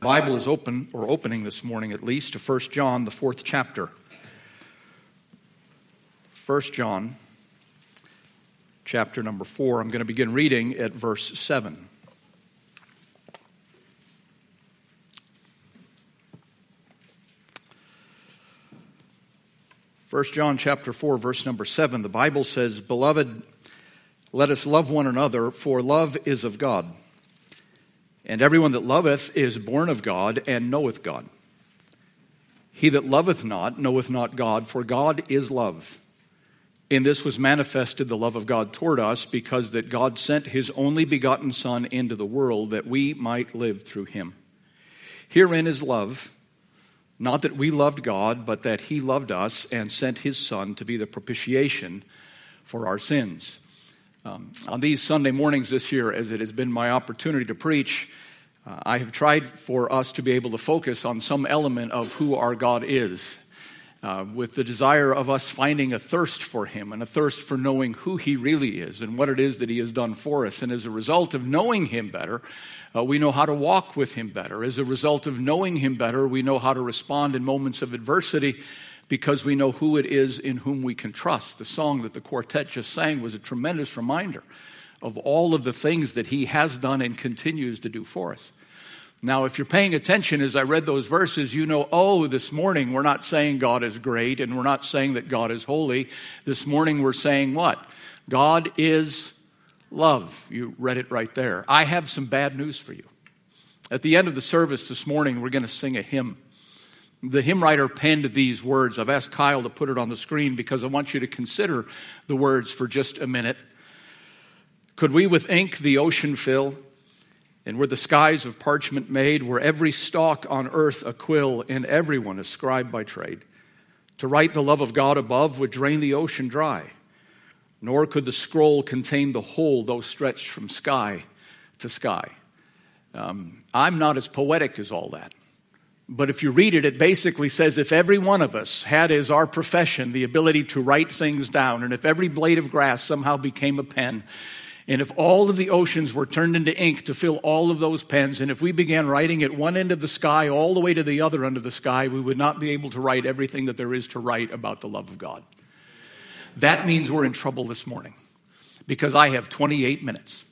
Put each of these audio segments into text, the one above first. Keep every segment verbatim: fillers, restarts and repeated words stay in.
The Bible is open, or opening this morning at least, to First John, the fourth chapter. First John, chapter number four. I'm going to begin reading at verse seven. First John chapter four, verse number seven. The Bible says, "Beloved, let us love one another, for love is of God. And everyone that loveth is born of God, and knoweth God. He that loveth not knoweth not God, for God is love. In this was manifested the love of God toward us, because that God sent his only begotten Son into the world, that we might live through him. Herein is love, not that we loved God, but that he loved us, and sent his Son to be the propitiation for our sins." Um, on these Sunday mornings this year, as it has been my opportunity to preach, uh, I have tried for us to be able to focus on some element of who our God is, uh, with the desire of us finding a thirst for him and a thirst for knowing who he really is and what it is that he has done for us. And as a result of knowing him better, uh, we know how to walk with him better. As a result of knowing him better, we know how to respond in moments of adversity, because we know who it is in whom we can trust. The song that the quartet just sang was a tremendous reminder of all of the things that he has done and continues to do for us. Now, if you're paying attention as I read those verses, you know, oh, this morning we're not saying God is great, and we're not saying that God is holy. This morning we're saying what? God is love. You read it right there. I have some bad news for you. At the end of the service this morning, we're going to sing a hymn. The hymn writer penned these words. I've asked Kyle to put it on the screen because I want you to consider the words for just a minute. "Could we with ink the ocean fill, and were the skies of parchment made, were every stalk on earth a quill, and everyone a scribe by trade, to write the love of God above would drain the ocean dry, nor could the scroll contain the whole, though stretched from sky to sky." Um, I'm not as poetic as all that. But if you read it, it basically says if every one of us had as our profession the ability to write things down, and if every blade of grass somehow became a pen, and if all of the oceans were turned into ink to fill all of those pens, and if we began writing at one end of the sky all the way to the other end of the sky, we would not be able to write everything that there is to write about the love of God. That means we're in trouble this morning, because I have twenty-eight minutes.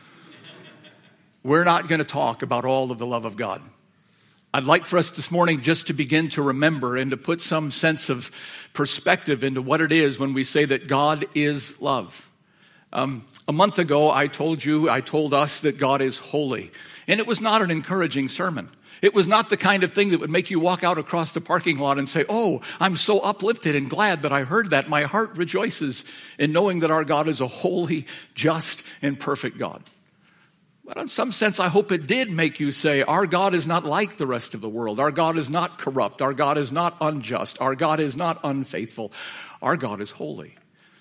We're not going to talk about all of the love of God. I'd like for us this morning just to begin to remember and to put some sense of perspective into what it is when we say that God is love. Um, a month ago, I told you, I told us that God is holy. And it was not an encouraging sermon. It was not the kind of thing that would make you walk out across the parking lot and say, "Oh, I'm so uplifted and glad that I heard that. My heart rejoices in knowing that our God is a holy, just, and perfect God." But in some sense, I hope it did make you say, our God is not like the rest of the world. Our God is not corrupt. Our God is not unjust. Our God is not unfaithful. Our God is holy.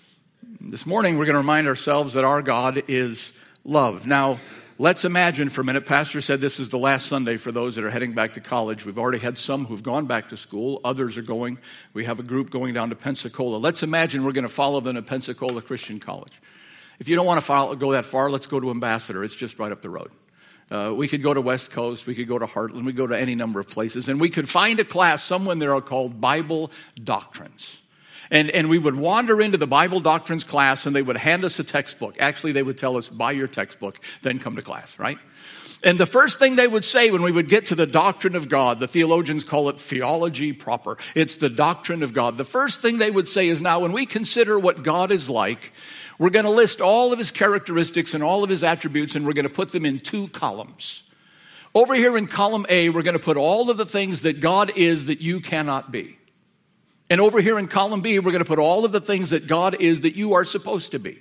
This morning, we're going to remind ourselves that our God is love. Now, let's imagine for a minute, Pastor said this is the last Sunday for those that are heading back to college. We've already had some who've gone back to school. Others are going. We have a group going down to Pensacola. Let's imagine we're going to follow them to Pensacola Christian College. If you don't want to follow, go that far, let's go to Ambassador. It's just right up the road. Uh, we could go to West Coast. We could go to Heartland. We could go to any number of places. And we could find a class somewhere there called Bible Doctrines. And, and we would wander into the Bible Doctrines class, and they would hand us a textbook. Actually, they would tell us, buy your textbook, then come to class, right? And the first thing they would say when we would get to the doctrine of God, the theologians call it theology proper. It's the doctrine of God. The first thing they would say is, now when we consider what God is like, we're going to list all of his characteristics and all of his attributes, and we're going to put them in two columns. Over here in column A, we're going to put all of the things that God is that you cannot be. And over here in column B, we're going to put all of the things that God is that you are supposed to be.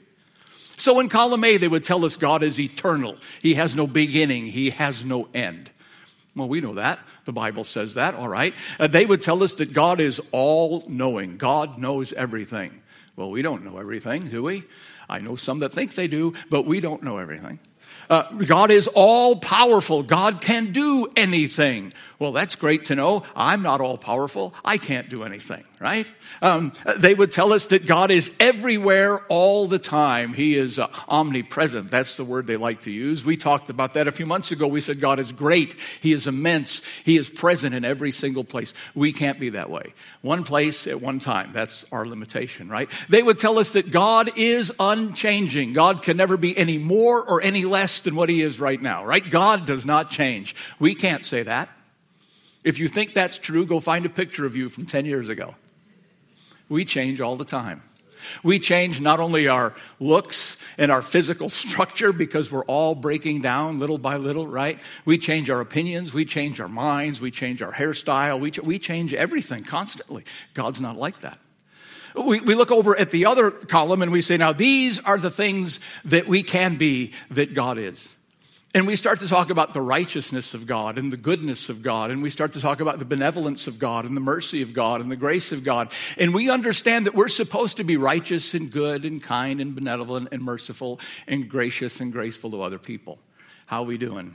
So in column A, they would tell us God is eternal. He has no beginning. He has no end. Well, we know that. The Bible says that, all right. Uh, they would tell us that God is all-knowing. God knows everything. Well, we don't know everything, do we? I know some that think they do, but we don't know everything. Uh, God is all-powerful. God can do anything. Well, that's great to know. I'm not all powerful. I can't do anything, right? Um, they would tell us that God is everywhere all the time. He is uh, omnipresent. That's the word they like to use. We talked about that a few months ago. We said God is great. He is immense. He is present in every single place. We can't be that way. One place at one time. That's our limitation, right? They would tell us that God is unchanging. God can never be any more or any less than what he is right now, right? God does not change. We can't say that. If you think that's true, go find a picture of you from ten years ago. We change all the time. We change not only our looks and our physical structure because we're all breaking down little by little, right? We change our opinions. We change our minds. We change our hairstyle. We, ch- we change everything constantly. God's not like that. We, we look over at the other column and we say, now these are the things that we can be that God is. And we start to talk about the righteousness of God and the goodness of God. And we start to talk about the benevolence of God and the mercy of God and the grace of God. And we understand that we're supposed to be righteous and good and kind and benevolent and merciful and gracious and graceful to other people. How are we doing?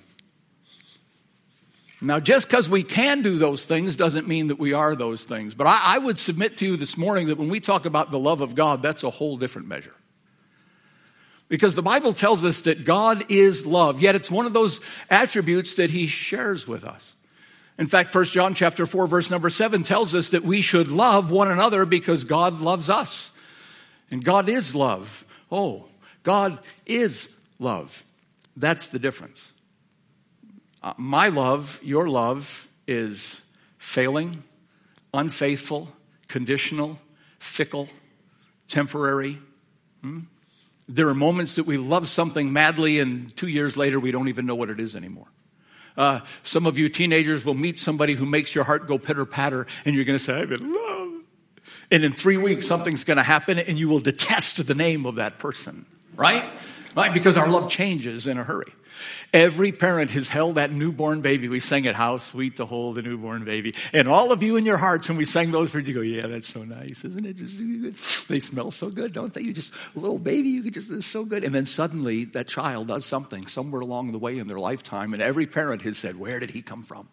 Now, just because we can do those things doesn't mean that we are those things. But I, I would submit to you this morning that when we talk about the love of God, that's a whole different measure. Because the Bible tells us that God is love, yet it's one of those attributes that he shares with us. In fact, First John chapter four, verse number seven tells us that we should love one another because God loves us. And God is love. Oh, God is love. That's the difference. Uh, my love, your love, is failing, unfaithful, conditional, fickle, temporary. Hmm? There are moments that we love something madly and two years later we don't even know what it is anymore. Uh, some of you teenagers will meet somebody who makes your heart go pitter-patter and you're going to say, I'm in love. And in three weeks something's going to happen and you will detest the name of that person, right? Right? Because our love changes in a hurry. Every parent has held that newborn baby. We sang it, How Sweet to Hold a Newborn Baby. And all of you in your hearts, when we sang those words, you go, yeah, that's so nice, isn't it? Just, they smell so good, don't they? You just, a little baby, you could just, it's so good. And then suddenly that child does something somewhere along the way in their lifetime. And every parent has said, where did he come from?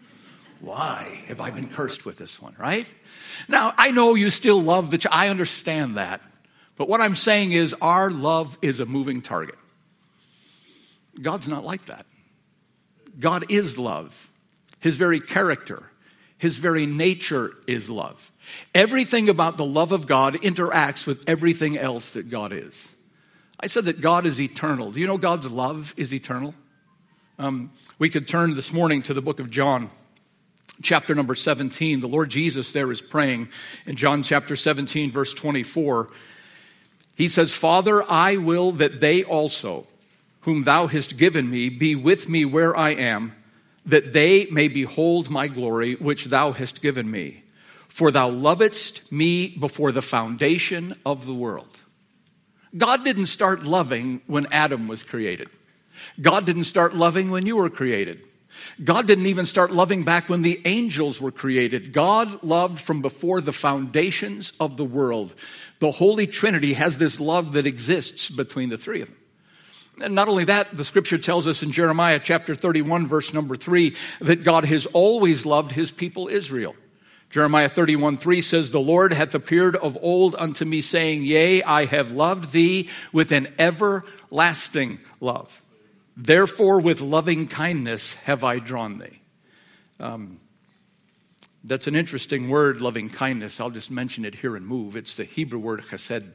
Why have I been cursed with this one, right? Now, I know you still love the child. I understand that. But what I'm saying is our love is a moving target. God's not like that. God is love. His very character, his very nature is love. Everything about the love of God interacts with everything else that God is. I said that God is eternal. Do you know God's love is eternal? Um, we could turn this morning to the book of John, chapter number seventeen. The Lord Jesus there is praying in John chapter seventeen, verse twenty-four. He says, Father, I will that they also, whom thou hast given me, be with me where I am, that they may behold my glory, which thou hast given me. For thou lovedst me before the foundation of the world. God didn't start loving when Adam was created. God didn't start loving when you were created. God didn't even start loving back when the angels were created. God loved from before the foundations of the world. The Holy Trinity has this love that exists between the three of them. And not only that, the scripture tells us in Jeremiah chapter thirty-one, verse number three, that God has always loved his people Israel. Jeremiah thirty-one, three says, The Lord hath appeared of old unto me, saying, Yea, I have loved thee with an everlasting love. Therefore, with loving kindness have I drawn thee. Um, that's an interesting word, loving kindness. I'll just mention it here and move. It's the Hebrew word chesed,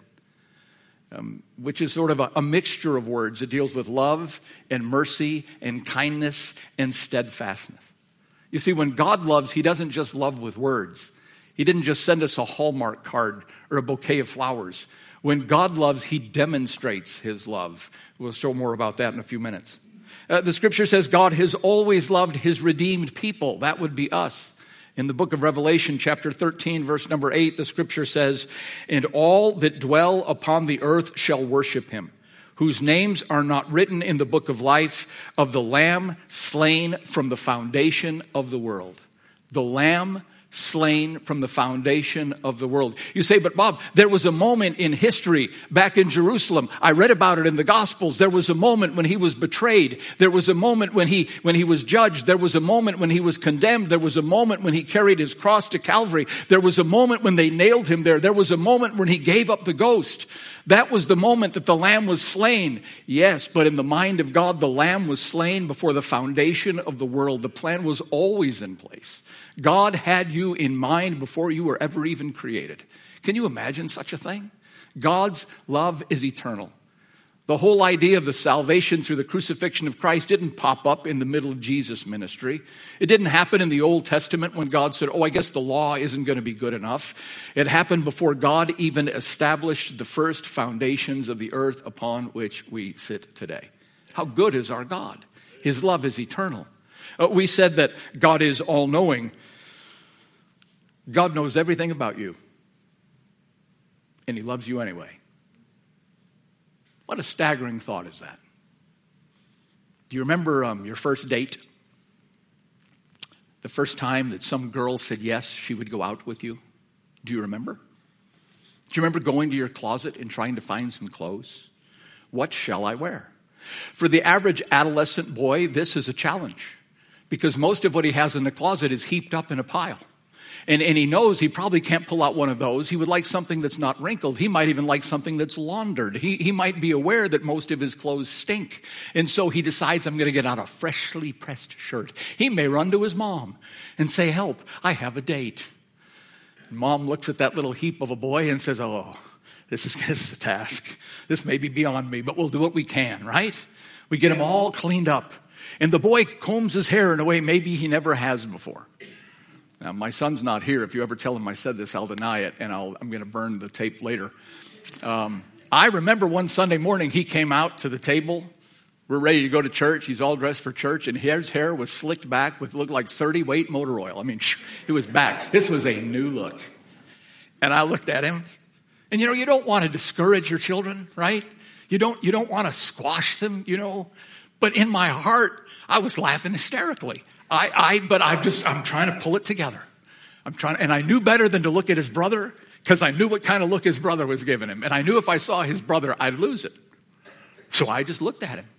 um, which is sort of a, a mixture of words. It deals with love and mercy and kindness and steadfastness. You see, when God loves, he doesn't just love with words. He didn't just send us a Hallmark card or a bouquet of flowers. When God loves, he demonstrates his love. We'll show more about that in a few minutes. Uh, the scripture says God has always loved his redeemed people. That would be us. In the book of Revelation, chapter thirteen, verse number eight, the scripture says, And all that dwell upon the earth shall worship him, whose names are not written in the book of life of the Lamb slain from the foundation of the world. The Lamb slain from the foundation of the world. You say, but Bob, there was a moment in history back in Jerusalem. I read about it in the Gospels. There was a moment when he was betrayed. There was a moment when he, when he was judged. There was a moment when he was condemned. There was a moment when he carried his cross to Calvary. There was a moment when they nailed him there. There was a moment when he gave up the ghost. That was the moment that the Lamb was slain. Yes, but in the mind of God, the Lamb was slain before the foundation of the world. The plan was always in place. God had you in mind before you were ever even created. Can you imagine such a thing? God's love is eternal. The whole idea of the salvation through the crucifixion of Christ didn't pop up in the middle of Jesus' ministry. It didn't happen in the Old Testament when God said, oh, I guess the law isn't going to be good enough. It happened before God even established the first foundations of the earth upon which we sit today. How good is our God? His love is eternal. Uh, we said that God is all-knowing. God knows everything about you. And he loves you anyway. What a staggering thought is that? Do you remember um, your first date? The first time that some girl said yes, she would go out with you? Do you remember? Do you remember going to your closet and trying to find some clothes? What shall I wear? For the average adolescent boy, this is a challenge. Because most of what he has in the closet is heaped up in a pile. And, and he knows he probably can't pull out one of those. He would like something that's not wrinkled. He might even like something that's laundered. He, he might be aware that most of his clothes stink. And so he decides, I'm going to get out a freshly pressed shirt. He may run to his mom and say, help, I have a date. And mom looks at that little heap of a boy and says, oh, this is, this is a task. This may be beyond me, but we'll do what we can, right? We get him all cleaned up. And the boy combs his hair in a way maybe he never has before. Now, my son's not here. If you ever tell him I said this, I'll deny it, and I'll, I'm going to burn the tape later. Um, I remember one Sunday morning, he came out to the table. We're ready to go to church. He's all dressed for church, and his hair was slicked back with looked like thirty weight motor oil. I mean, it was back. This was a new look. And I looked at him, and you know, you don't want to discourage your children, right? You don't, you don't want to squash them, you know. But in my heart, I was laughing hysterically. I, I, but I'm just, I'm trying to pull it together. I'm trying, and I knew better than to look at his brother because I knew what kind of look his brother was giving him. And I knew if I saw his brother, I'd lose it. So I just looked at him.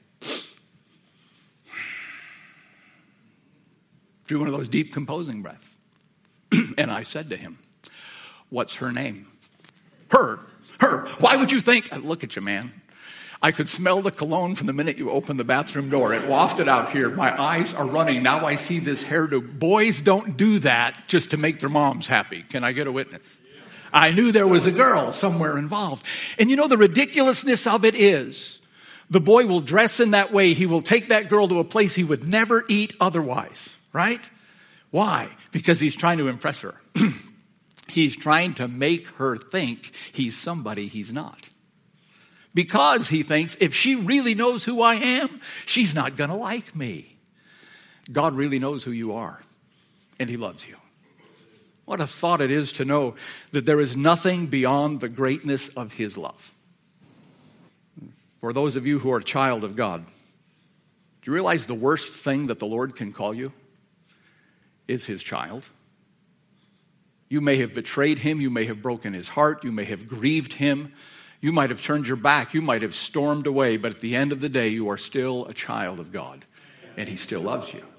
Drew one of those deep composing breaths. And I said to him, what's her name? Her, her. Why would you think? Look at you, man. I could smell the cologne from the minute you opened the bathroom door. It wafted out here. My eyes are running. Now I see this hairdo. Boys don't do that just to make their moms happy. Can I get a witness? I knew there was a girl somewhere involved. And you know, the ridiculousness of it is, the boy will dress in that way. He will take that girl to a place he would never eat otherwise, right? Why? Because he's trying to impress her. He's trying to make her think he's somebody he's not. Because he thinks, if she really knows who I am, she's not going to like me. God really knows who you are, and he loves you. What a thought it is to know that there is nothing beyond the greatness of his love. For those of you who are a child of God, do you realize the worst thing that the Lord can call you is his child? You may have betrayed him. You may have broken his heart. You may have grieved him. You might have turned your back. You might have stormed away. But at the end of the day, you are still a child of God. And he still loves you.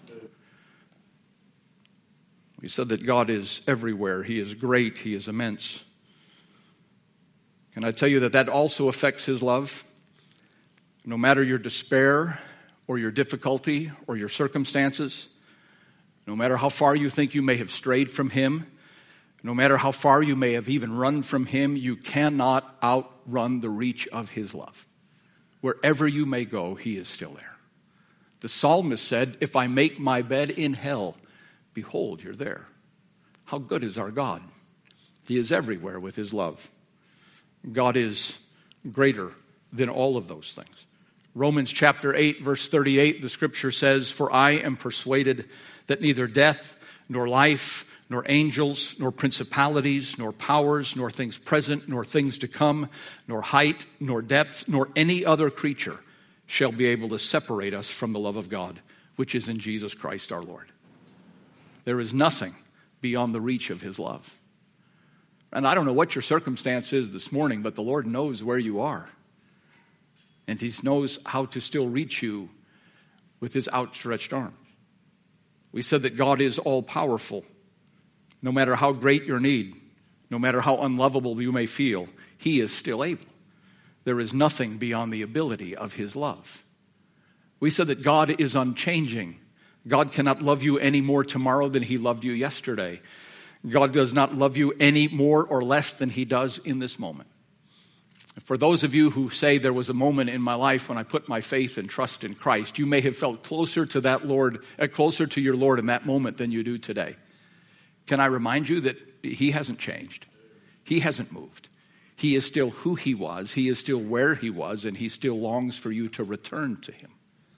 We said that God is everywhere. He is great. He is immense. Can I tell you that that also affects his love? No matter your despair or your difficulty or your circumstances, no matter how far you think you may have strayed from him, no matter how far you may have even run from him, you cannot outrun the reach of his love. Wherever you may go, he is still there. The psalmist said, if I make my bed in hell, behold, you're there. How good is our God? He is everywhere with his love. God is greater than all of those things. Romans chapter eight, verse thirty-eight, the scripture says, for I am persuaded that neither death nor life, nor angels, nor principalities, nor powers, nor things present, nor things to come, nor height, nor depth, nor any other creature shall be able to separate us from the love of God, which is in Jesus Christ our Lord. There is nothing beyond the reach of his love. And I don't know what your circumstance is this morning, but the Lord knows where you are. And he knows how to still reach you with his outstretched arm. We said that God is all-powerful. No matter how great your need, no matter how unlovable you may feel, he is still able. There is nothing beyond the ability of his love. We said that God is unchanging. God cannot love you any more tomorrow than he loved you yesterday. God does not love you any more or less than he does in this moment. For those of you who say there was a moment in my life when I put my faith and trust in Christ, you may have felt closer to that Lord, uh, closer to your Lord in that moment than you do today. Can I remind you that he hasn't changed? He hasn't moved. He is still who he was. He is still where he was, and he still longs for you to return to him.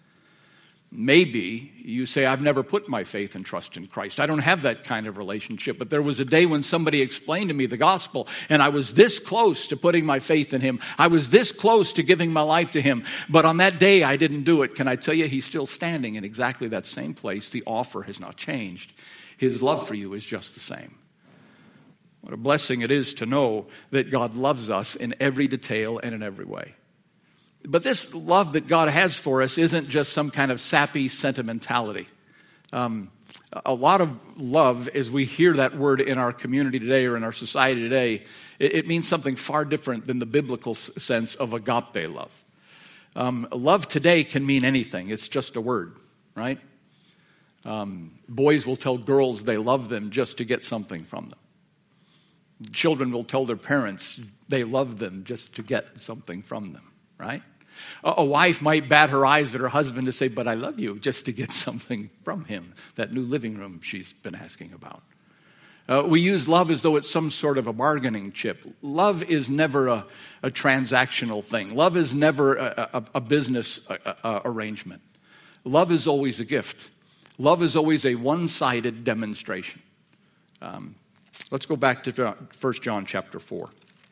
Maybe you say, I've never put my faith and trust in Christ. I don't have that kind of relationship. But there was a day when somebody explained to me the gospel, and I was this close to putting my faith in him. I was this close to giving my life to him. But on that day, I didn't do it. Can I tell you, he's still standing in exactly that same place. The offer has not changed. His love for you is just the same. What a blessing it is to know that God loves us in every detail and in every way. But this love that God has for us isn't just some kind of sappy sentimentality. Um, a lot of love, as we hear that word in our community today or in our society today, it, it means something far different than the biblical sense of agape love. Um, love today can mean anything. It's just a word, right? Um, boys will tell girls they love them just to get something from them. Children will tell their parents they love them just to get something from them, right? A wife might bat her eyes at her husband to say, but I love you, just to get something from him, that new living room she's been asking about. Uh, we use love as though it's some sort of a bargaining chip. Love is never a, a transactional thing. Love is never a, a, a business a, a arrangement. Love is always a gift. Love is always a one-sided demonstration. Um, let's go back to First John chapter four.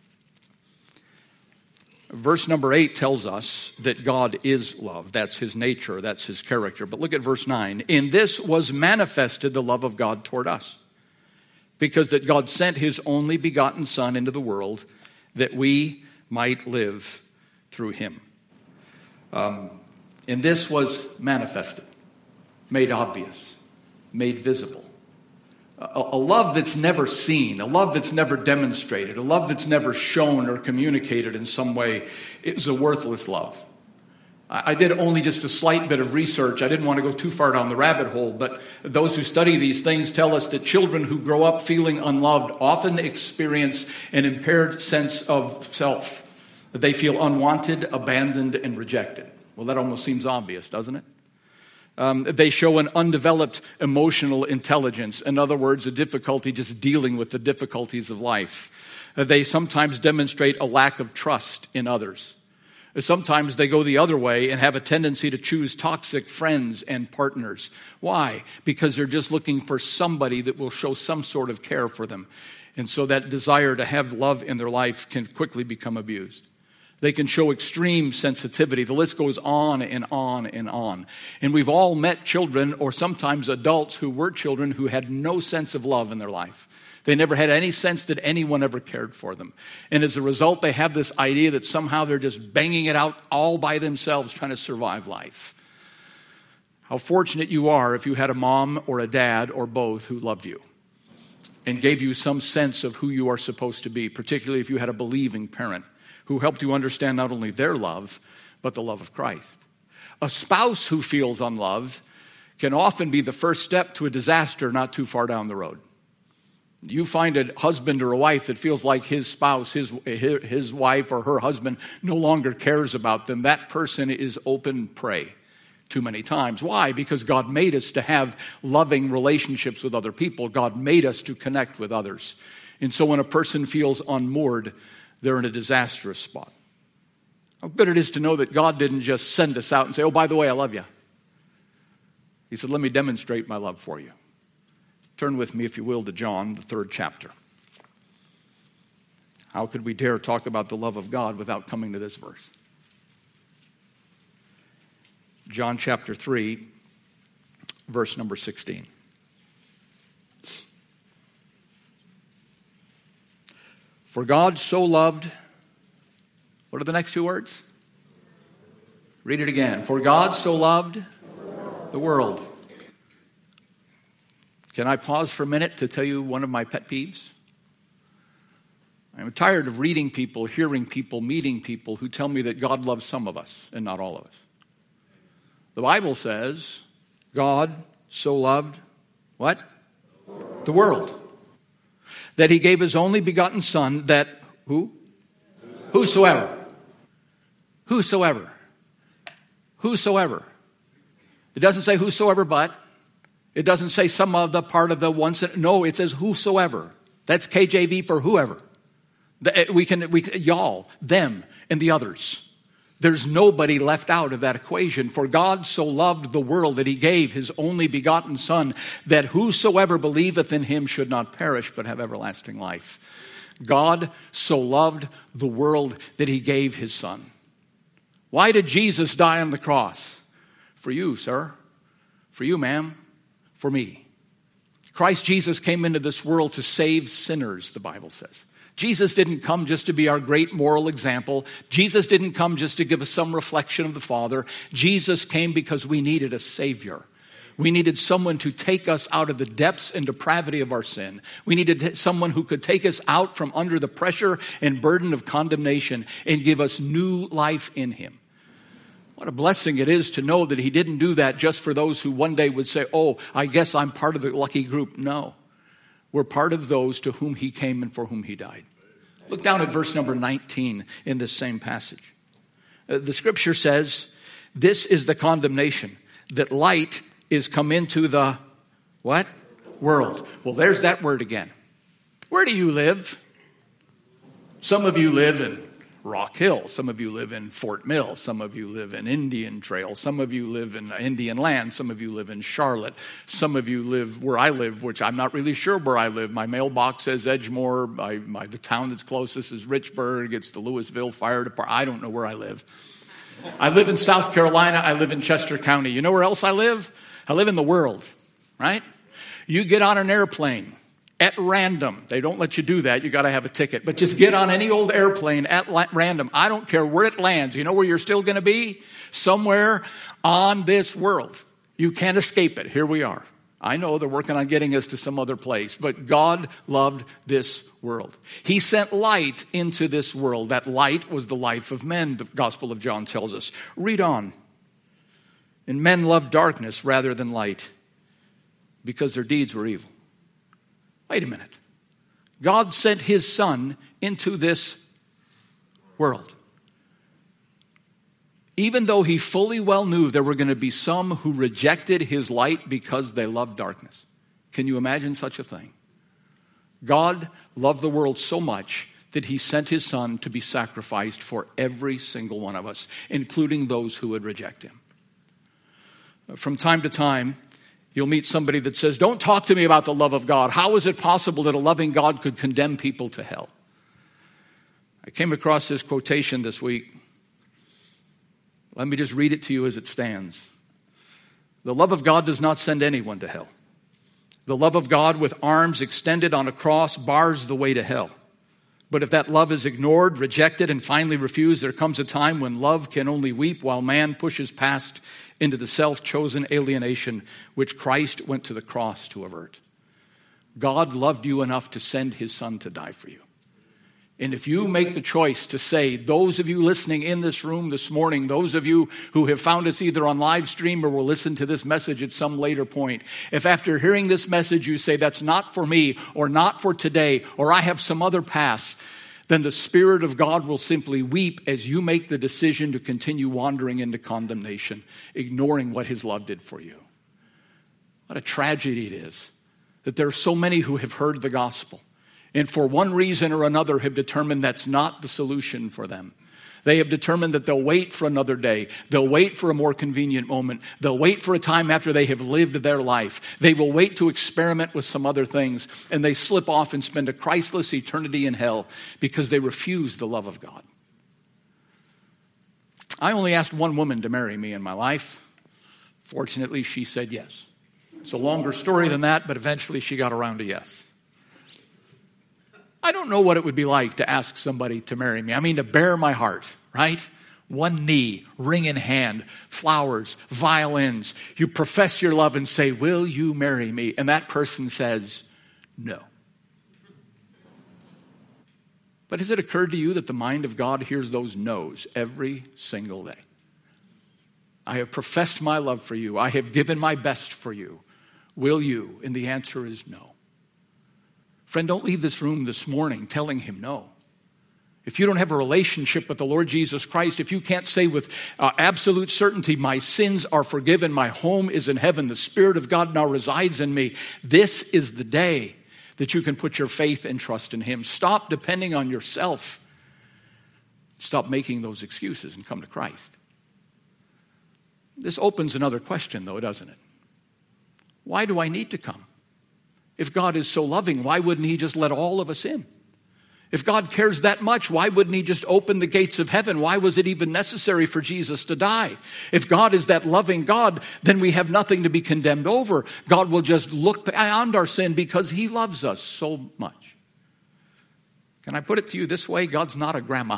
Verse number eight tells us that God is love. That's his nature. That's his character. But look at verse nine. In this was manifested the love of God toward us, because that God sent his only begotten Son into the world that we might live through him. Um, and this was manifested, made obvious, made visible. A, a love that's never seen, a love that's never demonstrated, a love that's never shown or communicated in some way is a worthless love. I, I did only just a slight bit of research. I didn't want to go too far down the rabbit hole, but those who study these things tell us that children who grow up feeling unloved often experience an impaired sense of self, that they feel unwanted, abandoned, and rejected. Well, that almost seems obvious, doesn't it? Um, they show an undeveloped emotional intelligence. In other words, a difficulty just dealing with the difficulties of life. Uh, they sometimes demonstrate a lack of trust in others. Uh, sometimes they go the other way and have a tendency to choose toxic friends and partners. Why? Because they're just looking for somebody that will show some sort of care for them. And so that desire to have love in their life can quickly become abused. They can show extreme sensitivity. The list goes on and on and on. And we've all met children or sometimes adults who were children who had no sense of love in their life. They never had any sense that anyone ever cared for them. And as a result, they have this idea that somehow they're just banging it out all by themselves trying to survive life. How fortunate you are if you had a mom or a dad or both who loved you and gave you some sense of who you are supposed to be, particularly if you had a believing parent who helped you understand not only their love, but the love of Christ. A spouse who feels unloved can often be the first step to a disaster not too far down the road. You find a husband or a wife that feels like his spouse, his, his wife or her husband no longer cares about them. That person is open prey too many times. Why? Because God made us to have loving relationships with other people. God made us to connect with others. And so when a person feels unmoored, they're in a disastrous spot. How good it is to know that God didn't just send us out and say, oh, by the way, I love you. He said, let me demonstrate my love for you. Turn with me, if you will, to John, the third chapter. How could we dare talk about the love of God without coming to this verse? John chapter three, verse number sixteen. For God so loved, what are the next two words? Read it again. For God so loved the world. Can I pause for a minute to tell you one of my pet peeves? I'm tired of reading people, hearing people, meeting people who tell me that God loves some of us and not all of us. The Bible says God so loved what? The world. That he gave his only begotten Son that, who? Whosoever. Whosoever. Whosoever. It doesn't say whosoever but. It doesn't say some of the part of the ones that, no, it says whosoever. That's K J V for whoever. We can, we, y'all, them, and the others. There's nobody left out of that equation. For God so loved the world that he gave his only begotten Son, that whosoever believeth in him should not perish but have everlasting life. God so loved the world that he gave his Son. Why did Jesus die on the cross? For you, sir. For you, ma'am. For me. Christ Jesus came into this world to save sinners, the Bible says. Jesus didn't come just to be our great moral example. Jesus didn't come just to give us some reflection of the Father. Jesus came because we needed a Savior. We needed someone to take us out of the depths and depravity of our sin. We needed someone who could take us out from under the pressure and burden of condemnation and give us new life in him. What a blessing it is to know that he didn't do that just for those who one day would say, oh, I guess I'm part of the lucky group. No, we're part of those to whom he came and for whom he died. Look down at verse number nineteen in this same passage. Uh, the scripture says, this is the condemnation, that light is come into the, what? World. Well, there's that word again. Where do you live? Some of you live in Rock Hill. Some of you live in Fort Mill. Some of you live in Indian Trail. Some of you live in Indian Land. Some of you live in Charlotte. Some of you live where I live, which I'm not really sure where I live. My mailbox says Edgemoor. My, my, the town that's closest is Richburg. It's the Louisville Fire Department. I don't know where I live. I live in South Carolina. I live in Chester County. You know where else I live? I live in the world, right? You get on an airplane. At random. They don't let you do that. You got to have a ticket. But just get on any old airplane at la- random. I don't care where it lands. You know where you're still going to be? Somewhere on this world. You can't escape it. Here we are. I know they're working on getting us to some other place, but God loved this world. He sent light into this world. That light was the life of men, the Gospel of John tells us. Read on. And men loved darkness rather than light because their deeds were evil. Wait a minute. God sent his Son into this world. Even though he fully well knew there were going to be some who rejected his light because they loved darkness. Can you imagine such a thing? God loved the world so much that he sent his Son to be sacrificed for every single one of us, including those who would reject him. From time to time, you'll meet somebody that says, don't talk to me about the love of God. How is it possible that a loving God could condemn people to hell? I came across this quotation this week. Let me just read it to you as it stands. The love of God does not send anyone to hell. The love of God with arms extended on a cross bars the way to hell. But if that love is ignored, rejected, and finally refused, there comes a time when love can only weep while man pushes past into the self-chosen alienation which Christ went to the cross to avert. God loved you enough to send his Son to die for you. And if you make the choice to say, those of you listening in this room this morning, those of you who have found us either on live stream or will listen to this message at some later point, if after hearing this message you say, that's not for me or not for today, or I have some other path, then the Spirit of God will simply weep as you make the decision to continue wandering into condemnation, ignoring what his love did for you. What a tragedy it is that there are so many who have heard the gospel and for one reason or another have determined that's not the solution for them. They have determined that they'll wait for another day. They'll wait for a more convenient moment. They'll wait for a time after they have lived their life. They will wait to experiment with some other things, and they slip off and spend a Christless eternity in hell because they refuse the love of God. I only asked one woman to marry me in my life. Fortunately, she said yes. It's a longer story than that, but eventually she got around to yes. I don't know what it would be like to ask somebody to marry me. I mean, to bare my heart, right? One knee, ring in hand, flowers, violins. You profess your love and say, will you marry me? And that person says, no. But has it occurred to you that the mind of God hears those no's every single day? I have professed my love for you. I have given my best for you. Will you? And the answer is no. Friend, don't leave this room this morning telling him no. If you don't have a relationship with the Lord Jesus Christ, if you can't say with uh, absolute certainty, my sins are forgiven, my home is in heaven, the Spirit of God now resides in me, this is the day that you can put your faith and trust in him. Stop depending on yourself. Stop making those excuses and come to Christ. This opens another question, though, doesn't it? Why do I need to come? If God is so loving, why wouldn't he just let all of us in? If God cares that much, why wouldn't he just open the gates of heaven? Why was it even necessary for Jesus to die? If God is that loving God, then we have nothing to be condemned over. God will just look beyond our sin because he loves us so much. Can I put it to you this way? God's not a grandma.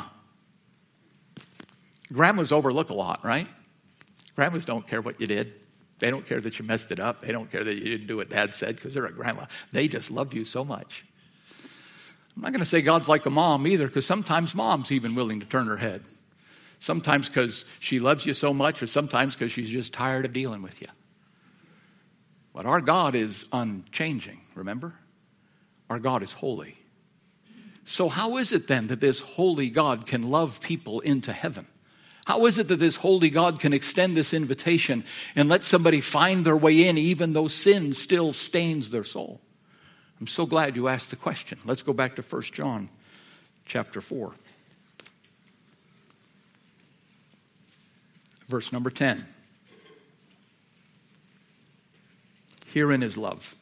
Grandmas overlook a lot, right? Grandmas don't care what you did. They don't care that you messed it up. They don't care that you didn't do what Dad said because they're a grandma. They just love you so much. I'm not going to say God's like a mom either, because sometimes mom's even willing to turn her head. Sometimes because she loves you so much, or sometimes because she's just tired of dealing with you. But our God is unchanging, remember? Our God is holy. So how is it then that this holy God can love people into heaven? How is it that this holy God can extend this invitation and let somebody find their way in even though sin still stains their soul? I'm so glad you asked the question. Let's go back to First John chapter four. Verse number ten. Herein is love.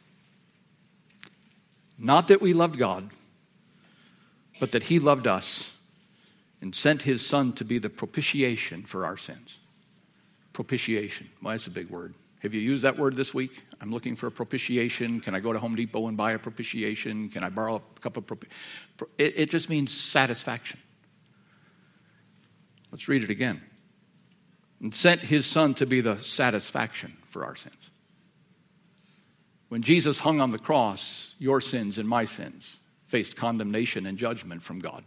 Not that we loved God, but that he loved us and sent his Son to be the propitiation for our sins. Propitiation. Well, that's a big word. Have you used that word this week? I'm looking for a propitiation. Can I go to Home Depot and buy a propitiation? Can I borrow a cup of propitiation? It, it just means satisfaction. Let's read it again. And sent his Son to be the satisfaction for our sins. When Jesus hung on the cross, your sins and my sins faced condemnation and judgment from God.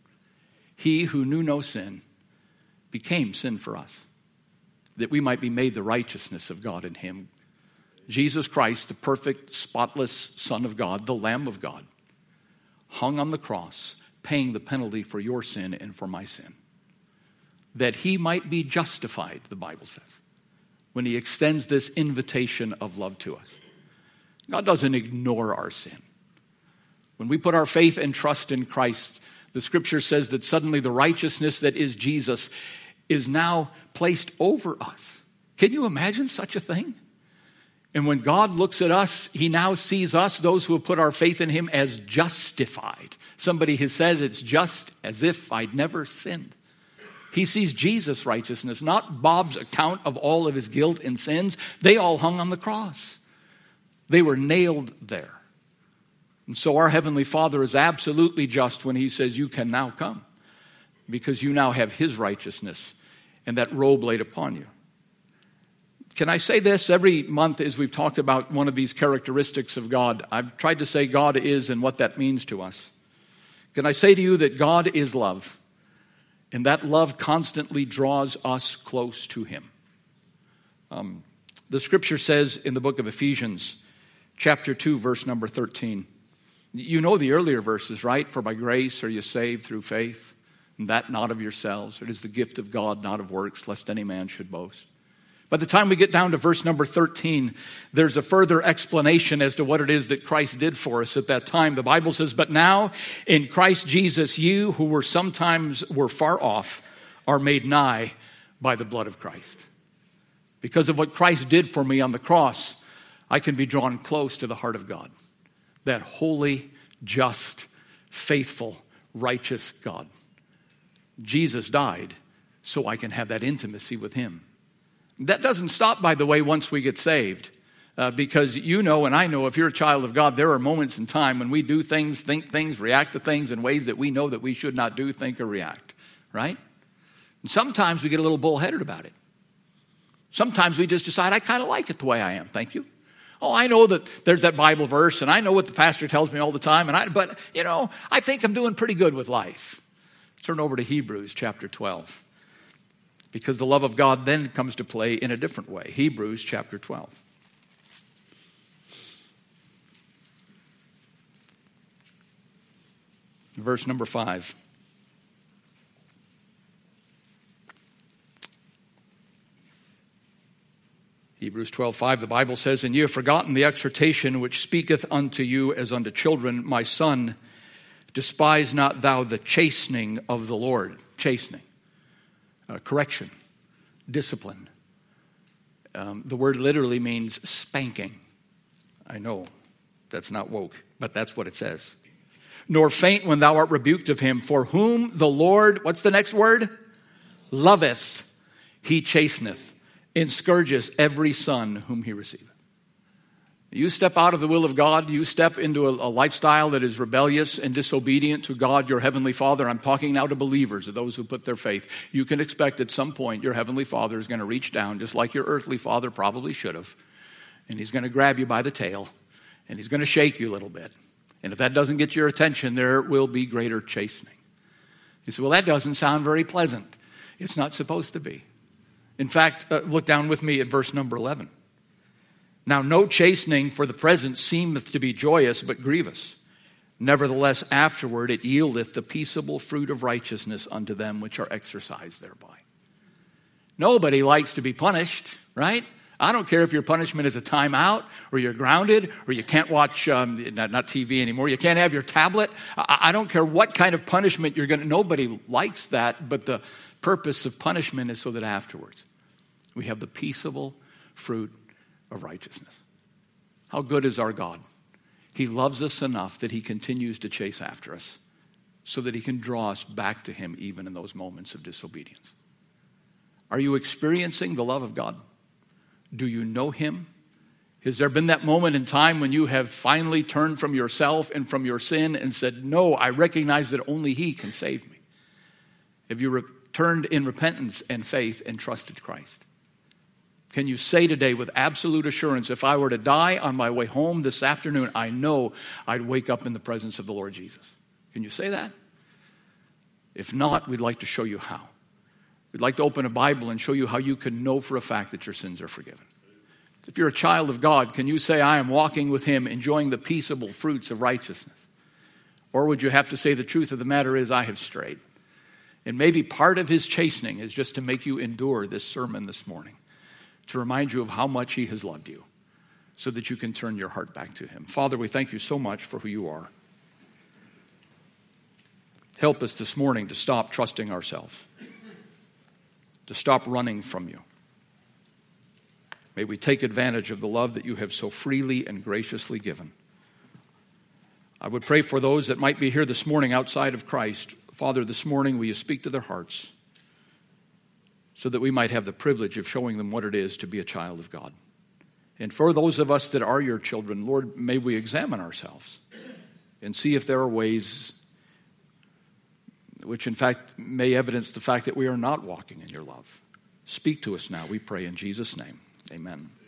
He who knew no sin became sin for us, that we might be made the righteousness of God in him. Jesus Christ, the perfect, spotless Son of God, the Lamb of God, hung on the cross, paying the penalty for your sin and for my sin, that he might be justified, the Bible says, when he extends this invitation of love to us. God doesn't ignore our sin. When we put our faith and trust in Christ, the scripture says that suddenly the righteousness that is Jesus is now placed over us. Can you imagine such a thing? And when God looks at us, he now sees us, those who have put our faith in him, as justified. Somebody has said it's just as if I'd never sinned. He sees Jesus' righteousness, not Bob's account of all of his guilt and sins. They all hung on the cross. They were nailed there. And so our Heavenly Father is absolutely just when he says, you can now come, because you now have his righteousness and that robe laid upon you. Can I say this? Every month as we've talked about one of these characteristics of God, I've tried to say God is and what that means to us. Can I say to you that God is love, and that love constantly draws us close to him? Um, the scripture says in the book of Ephesians, chapter two, verse number thirteen, you know the earlier verses, right? For by grace are you saved through faith, and that not of yourselves. It is the gift of God, not of works, lest any man should boast. By the time we get down to verse number thirteen, there's a further explanation as to what it is that Christ did for us at that time. The Bible says, but now in Christ Jesus, you who were sometimes were far off are made nigh by the blood of Christ. Because of what Christ did for me on the cross, I can be drawn close to the heart of God. That holy, just, faithful, righteous God. Jesus died so I can have that intimacy with him. That doesn't stop, by the way, once we get saved. Uh, because you know and I know if you're a child of God, there are moments in time when we do things, think things, react to things in ways that we know that we should not do, think, or react. Right? And sometimes we get a little bullheaded about it. Sometimes we just decide, I kind of like it the way I am. Thank you. Oh, I know that there's that Bible verse, and I know what the pastor tells me all the time, and I, but, you know, I think I'm doing pretty good with life. Turn over to Hebrews chapter twelve. Because the love of God then comes to play in a different way. Hebrews chapter twelve. Verse number five. Hebrews twelve five, the Bible says, And ye have forgotten the exhortation which speaketh unto you as unto children, my son, despise not thou the chastening of the Lord. Chastening. Uh, correction. Discipline. Um, the word literally means spanking. I know that's not woke, but that's what it says. Nor faint when thou art rebuked of him, for whom the Lord, what's the next word? Loveth, he chasteneth, and scourges every son whom he receiveth. You step out of the will of God, you step into a, a lifestyle that is rebellious and disobedient to God, your heavenly Father. I'm talking now to believers, to those who put their faith. You can expect at some point your heavenly Father is going to reach down, just like your earthly father probably should have, and he's going to grab you by the tail, and he's going to shake you a little bit. And if that doesn't get your attention, there will be greater chastening. You say, well, that doesn't sound very pleasant. It's not supposed to be. In fact, uh, look down with me at verse number eleven. Now, no chastening for the present seemeth to be joyous, but grievous. Nevertheless, afterward it yieldeth the peaceable fruit of righteousness unto them which are exercised thereby. Nobody likes to be punished, right? I don't care if your punishment is a timeout, or you're grounded, or you can't watch, um, not, not T V anymore, you can't have your tablet. I, I don't care what kind of punishment you're going to, nobody likes that, but the purpose of punishment is so that afterwards we have the peaceable fruit of righteousness. How good is our God? He loves us enough that he continues to chase after us so that he can draw us back to him even in those moments of disobedience. Are you experiencing the love of God? Do you know him? Has there been that moment in time when you have finally turned from yourself and from your sin and said, no, I recognize that only he can save me? Have you returned in repentance and faith and trusted Christ? Can you say today with absolute assurance, if I were to die on my way home this afternoon, I know I'd wake up in the presence of the Lord Jesus? Can you say that? If not, we'd like to show you how. We'd like to open a Bible and show you how you can know for a fact that your sins are forgiven. If you're a child of God, can you say, I am walking with him, enjoying the peaceable fruits of righteousness? Or would you have to say, the truth of the matter is, I have strayed? And maybe part of his chastening is just to make you endure this sermon this morning, to remind you of how much he has loved you, so that you can turn your heart back to him. Father, we thank you so much for who you are. Help us this morning to stop trusting ourselves, to stop running from you. May we take advantage of the love that you have so freely and graciously given. I would pray for those that might be here this morning outside of Christ. Father, this morning will you speak to their hearts so that we might have the privilege of showing them what it is to be a child of God. And for those of us that are your children, Lord, may we examine ourselves and see if there are ways which in fact may evidence the fact that we are not walking in your love. Speak to us now, we pray in Jesus' name. Amen.